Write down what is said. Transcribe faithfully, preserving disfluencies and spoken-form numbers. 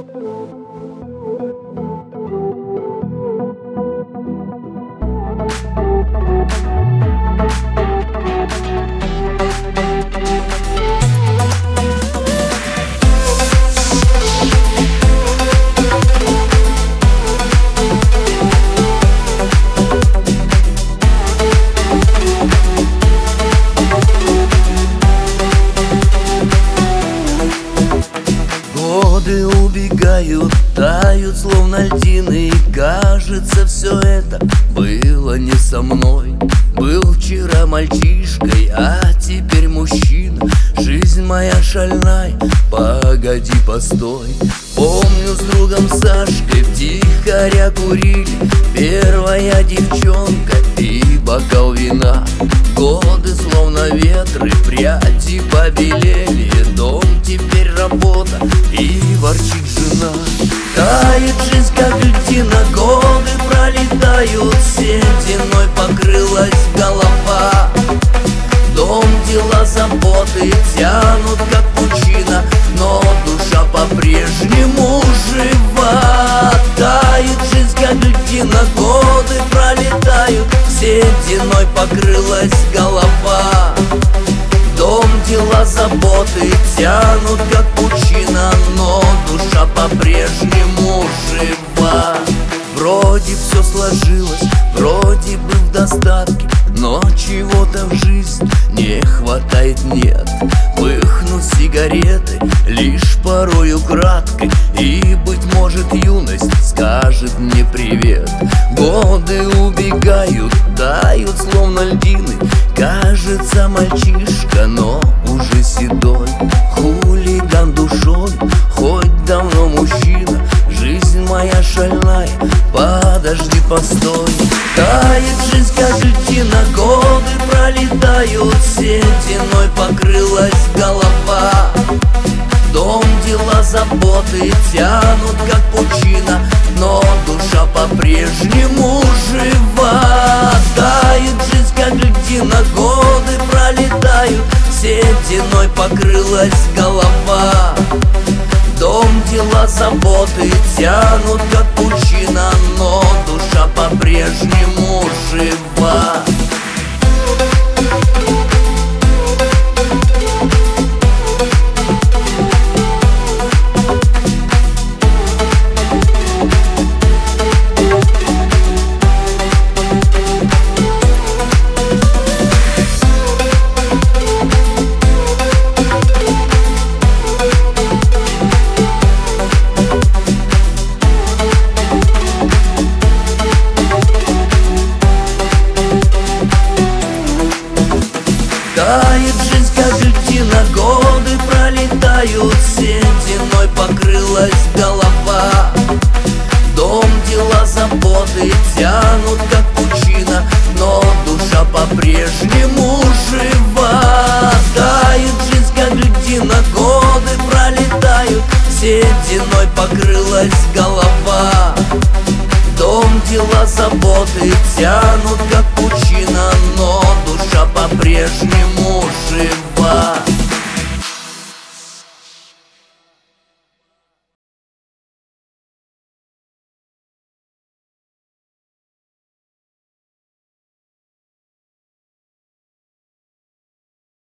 Годы убегают, тают, словно льдины, и кажется, все это было не со мной. Был вчера мальчишкой, а теперь мужчина. Жизнь моя шальная, погоди, постой. Помню, с другом Сашкой втихаря курили, первая девчонка и бокал вина. Годы словно ветры, пряди побелели, дом теперь работа и ворчит жена. Тает жизнь, как льдина, годы пролетают, сединой покрылась голова. Дом, дела, заботы тянут, как пучина, но душа по-прежнему жива. Тает жизнь, как льдина, годы пролетают, сединой покрылась голова. Дом, дела, заботы тянут, как пучина, но душа по-прежнему жива. Вроде все сложилось, вроде бы в достатке, но чего-то в жизни не хватает, нет. Пыхнут сигареты лишь порою краткой, и, быть может, юность скажет мне привет. Годы убегают, тают, словно льдины, кажется, мальчишка, но уже седой. Хулиган душой, хоть давно мужчина. Жизнь моя шальная, подожди, постой. Тает жизнь, как льдина, годы пролетают, сединой покрылась голова. Дом, дела, заботы тянут, как пучина, но душа по-прежнему жива. Тает жизнь, как льдина, годы пролетают, сединой покрылась голова. Дом, дела, заботы тянут, как пучина, но душа по-прежнему жива. Тает жизнь, как льдина, годы пролетают, сединой покрылась голова. Дом, дела, заботы тянут, как